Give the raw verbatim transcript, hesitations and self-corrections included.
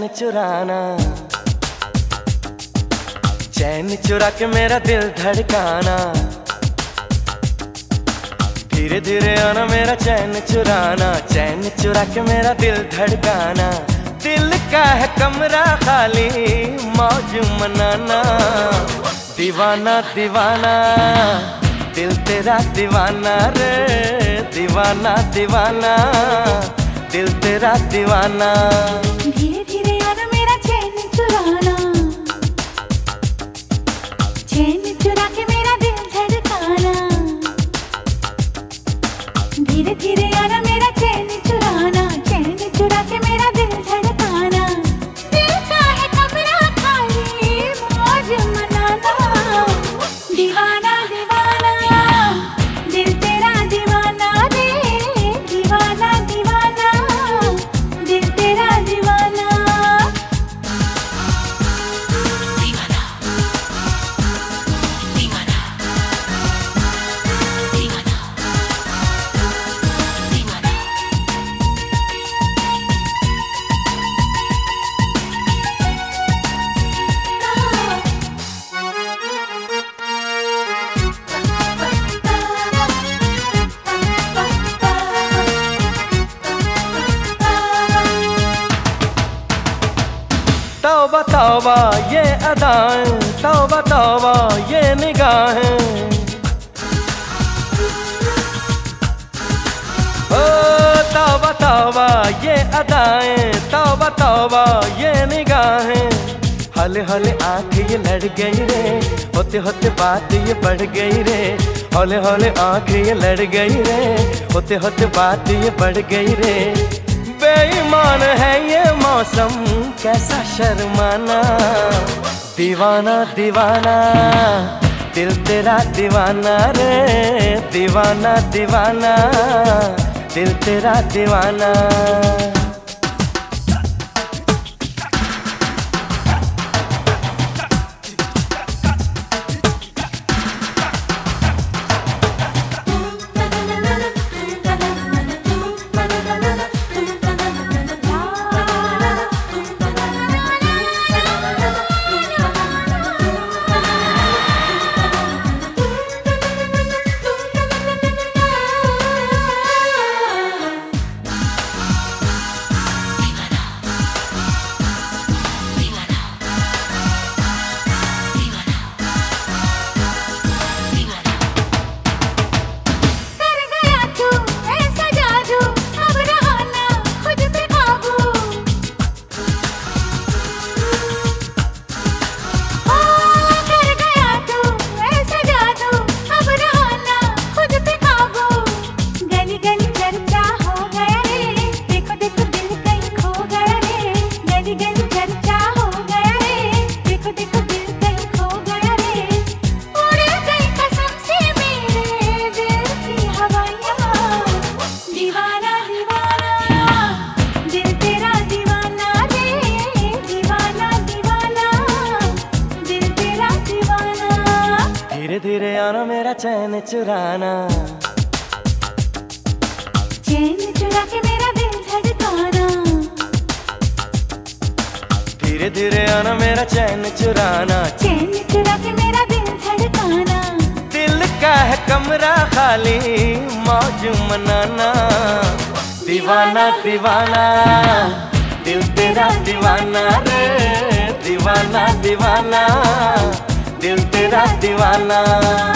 चैन चुराना, चैन चुरा के मेरा दिल धड़काना, धीरे धीरे आना मेरा चैन चुराना, चैन चुरा के मेरा दिल धड़काना। दिल का है कमरा खाली, मौज मनाना, दीवाना दीवाना दिल तेरा दीवाना रे, दीवाना दीवाना दिल तेरा दीवाना। धीरे धीरे आना मेरा चैन चुराना, चैन चुरा के मेरा दिल धड़काना, धीरे धीरे आना मेरा चैन चुराना, चैन चुरा के मेरा दिल धड़काना। दिल का है कमरा खाली, मौज मनाना, दीवाना दीवाना दिल तेरा दीवाना रे, दीवाना दीवाना दिल तेरा दीवाना। तौबा तौबा ये अदाएं, तौबा तौबा ये निगाहें, ओ तौबा तौबा ये अदाएं, तौबा तौबा ये निगाहें। हले हले आँख ये लड़ गई रे, होते होते बात ये बढ़ गई रे, हौले हौले आँख ये लड़ गई रे, होते होते बात ये बढ़ गई रे। बेईमान है ये मौसम कैसा शर्माना, दीवाना दीवाना दिल तेरा दीवाना रे, दीवाना दीवाना दिल तेरा दीवाना। धीरे धीरे आना मेरा चैन चुराना, चैन चुरा के मेरा दिल धड़काना, धीरे धीरे आना मेरा चैन चुराना, चैन चुरा के मेरा दिल धड़काना। दिल का है कमरा खाली, मौज मनाना, दीवाना दीवाना दिल तेरा दीवाना रे, दीवाना दीवाना दिल तेरा दीवाना।